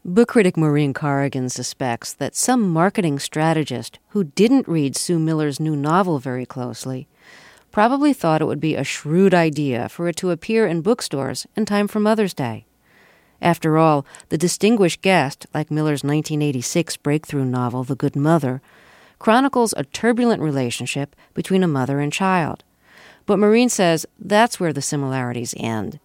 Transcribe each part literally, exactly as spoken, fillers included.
Book critic Maureen Corrigan suspects that some marketing strategist who didn't read Sue Miller's new novel very closely probably thought it would be a shrewd idea for it to appear in bookstores in time for Mother's Day. After all, The Distinguished Guest, like Miller's nineteen eighty-six breakthrough novel The Good Mother, chronicles a turbulent relationship between a mother and child. But Maureen says that's where the similarities end.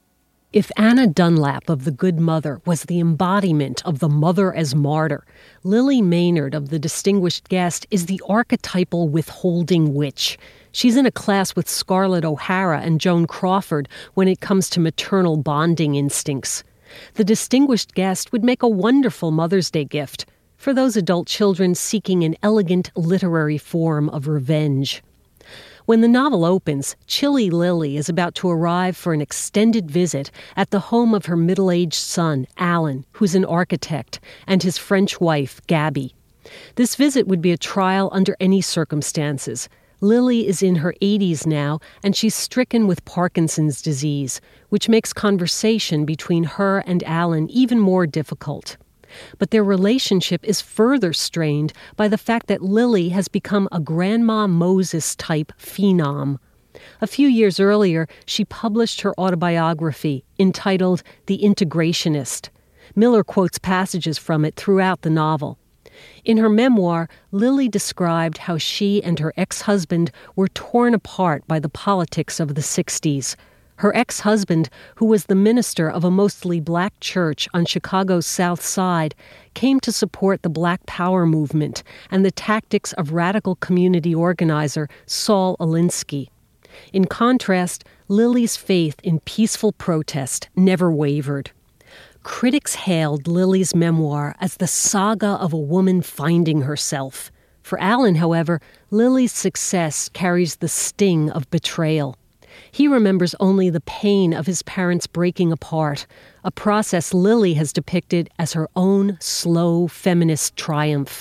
If Anna Dunlap of The Good Mother was the embodiment of the mother as martyr, Lily Maynard of The Distinguished Guest is the archetypal withholding witch. She's in a class with Scarlett O'Hara and Joan Crawford when it comes to maternal bonding instincts. The Distinguished Guest would make a wonderful Mother's Day gift for those adult children seeking an elegant literary form of revenge. When the novel opens, Chilly Lily is about to arrive for an extended visit at the home of her middle-aged son, Alan, who's an architect, and his French wife, Gabby. This visit would be a trial under any circumstances. Lily is in her eighties now, and she's stricken with Parkinson's disease, which makes conversation between her and Alan even more difficult. But their relationship is further strained by the fact that Lily has become a Grandma Moses-type phenom. A few years earlier, she published her autobiography entitled The Integrationist. Miller quotes passages from it throughout the novel. In her memoir, Lily described how she and her ex-husband were torn apart by the politics of the sixties. Her ex-husband, who was the minister of a mostly black church on Chicago's South Side, came to support the Black Power movement and the tactics of radical community organizer Saul Alinsky. In contrast, Lily's faith in peaceful protest never wavered. Critics hailed Lily's memoir as the saga of a woman finding herself. For Alan, however, Lily's success carries the sting of betrayal. He remembers only the pain of his parents breaking apart, a process Lily has depicted as her own slow feminist triumph.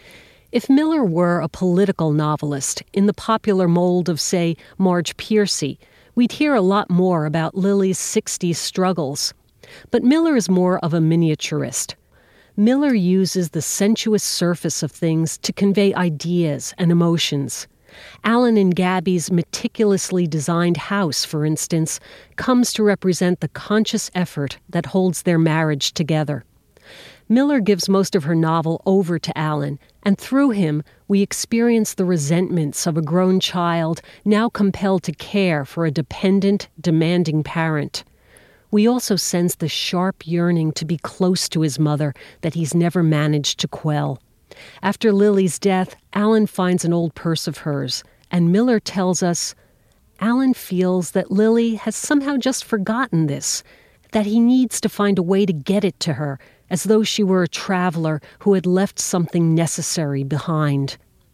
If Miller were a political novelist in the popular mold of, say, Marge Piercy, we'd hear a lot more about Lily's sixties struggles. But Miller is more of a miniaturist. Miller uses the sensuous surface of things to convey ideas and emotions. Alan and Gabby's meticulously designed house, for instance, comes to represent the conscious effort that holds their marriage together. Miller gives most of her novel over to Alan, and through him, we experience the resentments of a grown child now compelled to care for a dependent, demanding parent. We also sense the sharp yearning to be close to his mother that he's never managed to quell. After Lily's death, Alan finds an old purse of hers, and Miller tells us, Alan feels that Lily has somehow just forgotten this, that he needs to find a way to get it to her, as though she were a traveler who had left something necessary behind.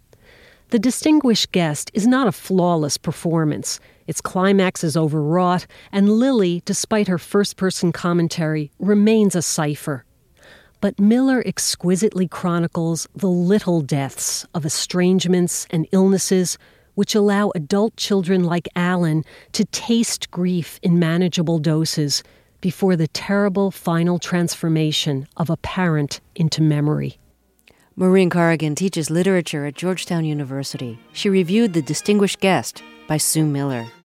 The Distinguished Guest is not a flawless performance. Its climax is overwrought, and Lily, despite her first-person commentary, remains a cipher. But Miller exquisitely chronicles the little deaths of estrangements and illnesses which allow adult children like Alan to taste grief in manageable doses before the terrible final transformation of a parent into memory. Maureen Corrigan teaches literature at Georgetown University. She reviewed The Distinguished Guest by Sue Miller.